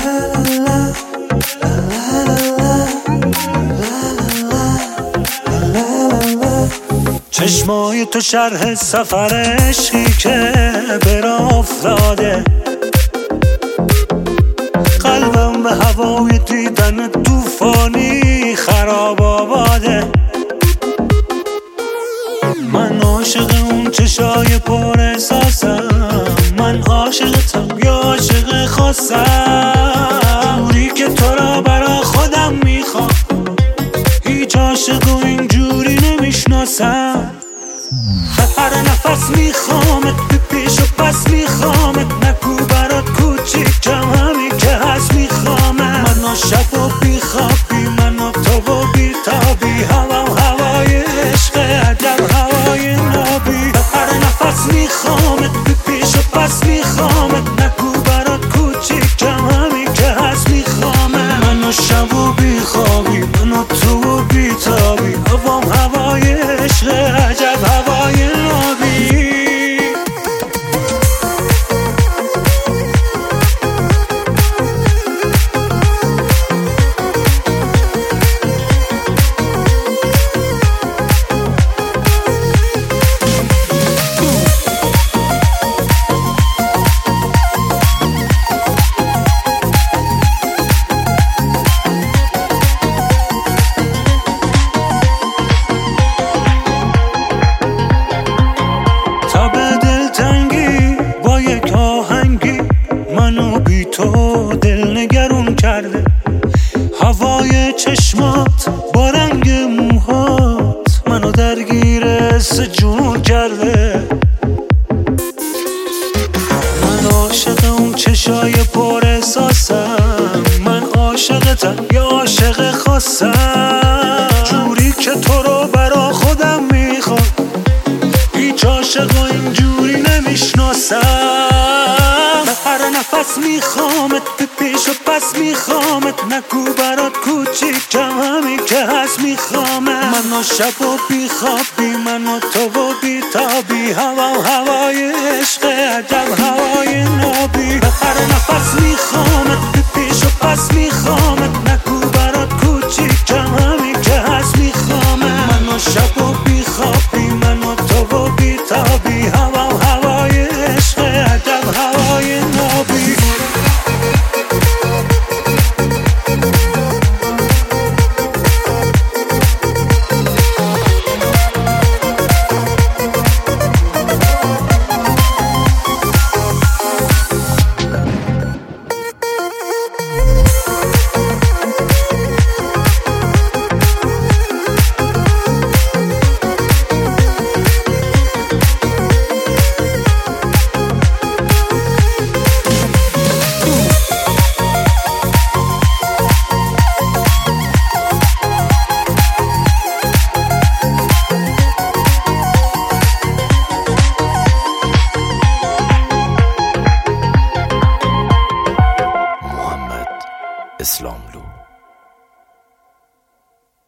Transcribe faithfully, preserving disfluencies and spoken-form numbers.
چشمای تو شرح سفر عشقی که برا افتاده، قلبم به هوای دیدن توفانی خراب آباده. من عاشق اون چشای پر احساسم، من عاشقتم یا عاشق خاصم، جوری که تو را برا خودم میخوام، هیچ عاشق و اینجوری نمیشناسم. هر نفس میخوامت، بی پیش و پس میخوامت، نگو برات کوچیک کم همی که هست میخوامت. من و شب و بی خوابی، من و تو و بی تابی، هوا و هوای عشق عجب هوای نابی. هر نفس میخوامت، بی پیش و پس میخوامت، نگو برات کوچیک کم همی که هست میخوامت. من و شب و بی خوابی، من و تو و بی تابی، هوا و هوای عشق عجب هوای نابی. منو بی تو دل نگرون کرده، هوای چشمات با رنگ موهات منو درگیر حس جنون کرده. من عاشق اون چشای پر احساسم، من عاشقتم یا عاشق خاصم، جوری که تو رو برا خودم میخوام، هیچ عاشق و اینجوری نمیشناسم. هر نفس میخوامت، بی پیش و پس میخوامت، نگو برات کوچیک کم همی که هست میخوامت. من و شب و بی خوابی، من و تو و بی تابی، هوا و هوای عشق عجب هوای نابی. هر نفس میخوام